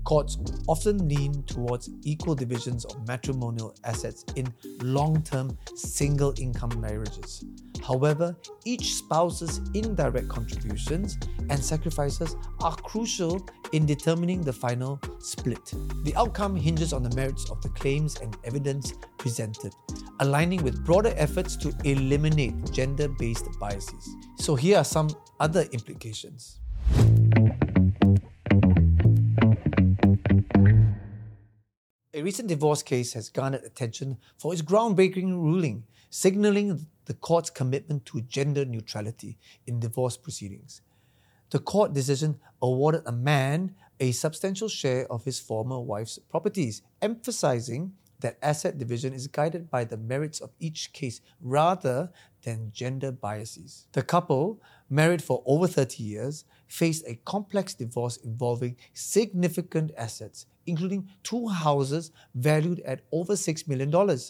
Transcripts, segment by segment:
Courts often lean towards equal divisions of matrimonial assets in long-term single-income marriages. However, each spouse's indirect contributions and sacrifices are crucial in determining the final split. The outcome hinges on the merits of the claims and evidence presented, aligning with broader efforts to eliminate gender-based biases. So here are some other implications. A recent divorce case has garnered attention for its groundbreaking ruling, signalling the court's commitment to gender neutrality in divorce proceedings. The court decision awarded a man a substantial share of his former wife's properties, emphasizing that asset division is guided by the merits of each case rather than gender biases. The couple, married for over 30 years, faced a complex divorce involving significant assets, including 2 houses valued at over $6 million.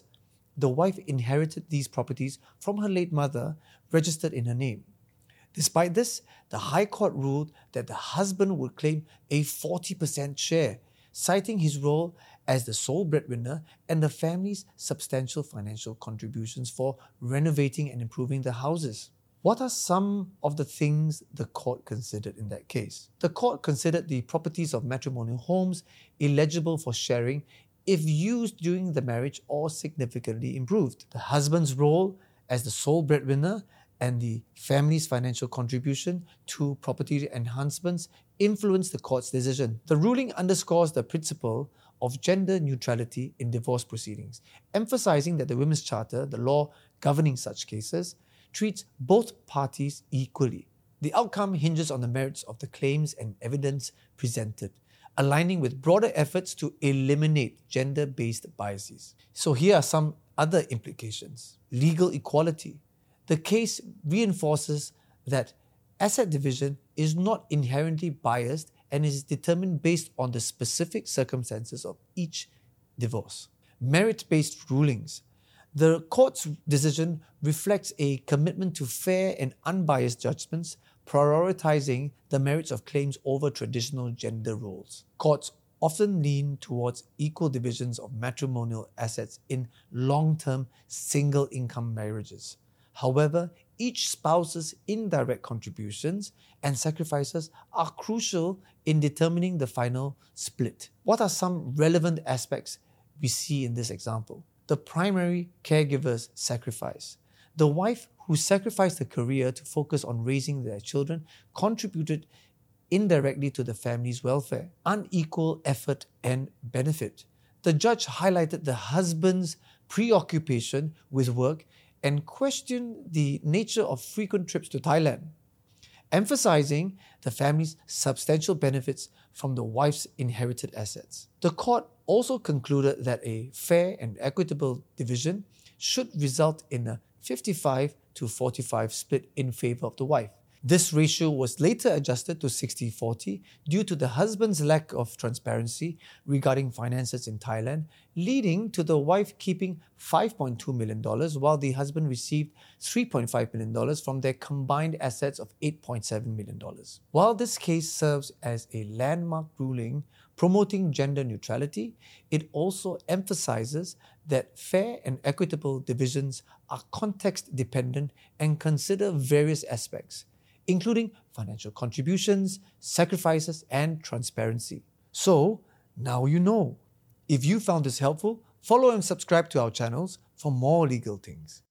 The wife inherited these properties from her late mother, registered in her name. Despite this, the High Court ruled that the husband would claim a 40% share, citing his role as the sole breadwinner and the family's substantial financial contributions for renovating and improving the houses. What are some of the things the court considered in that case? The court considered the properties of matrimonial homes eligible for sharing if used during the marriage or significantly improved. The husband's role as the sole breadwinner and the family's financial contribution to property enhancements influenced the court's decision. The ruling underscores the principle of gender neutrality in divorce proceedings, emphasizing that the Women's Charter, the law governing such cases, treats both parties equally. The outcome hinges on the merits of the claims and evidence presented, aligning with broader efforts to eliminate gender-based biases. So here are some other implications. Legal equality. The case reinforces that asset division is not inherently biased and is determined based on the specific circumstances of each divorce. Merit-based rulings. The court's decision reflects a commitment to fair and unbiased judgments, prioritizing the merits of claims over traditional gender roles. Courts often lean towards equal divisions of matrimonial assets in long-term single-income marriages. However, each spouse's indirect contributions and sacrifices are crucial in determining the final split. What are some relevant aspects we see in this example? The primary caregiver's sacrifice. The wife who sacrificed her career to focus on raising their children contributed indirectly to the family's welfare. Unequal effort and benefit. The judge highlighted the husband's preoccupation with work and questioned the nature of frequent trips to Thailand, emphasizing the family's substantial benefits from the wife's inherited assets. The court also concluded that a fair and equitable division should result in a 55-45 split in favor of the wife. This ratio was later adjusted to 60-40 due to the husband's lack of transparency regarding finances in Thailand, leading to the wife keeping $5.2 million while the husband received $3.5 million from their combined assets of $8.7 million. While this case serves as a landmark ruling promoting gender neutrality, it also emphasizes that fair and equitable divisions are context-dependent and consider various aspects, including financial contributions, sacrifices, and transparency. So, now you know. If you found this helpful, follow and subscribe to our channels for more legal things.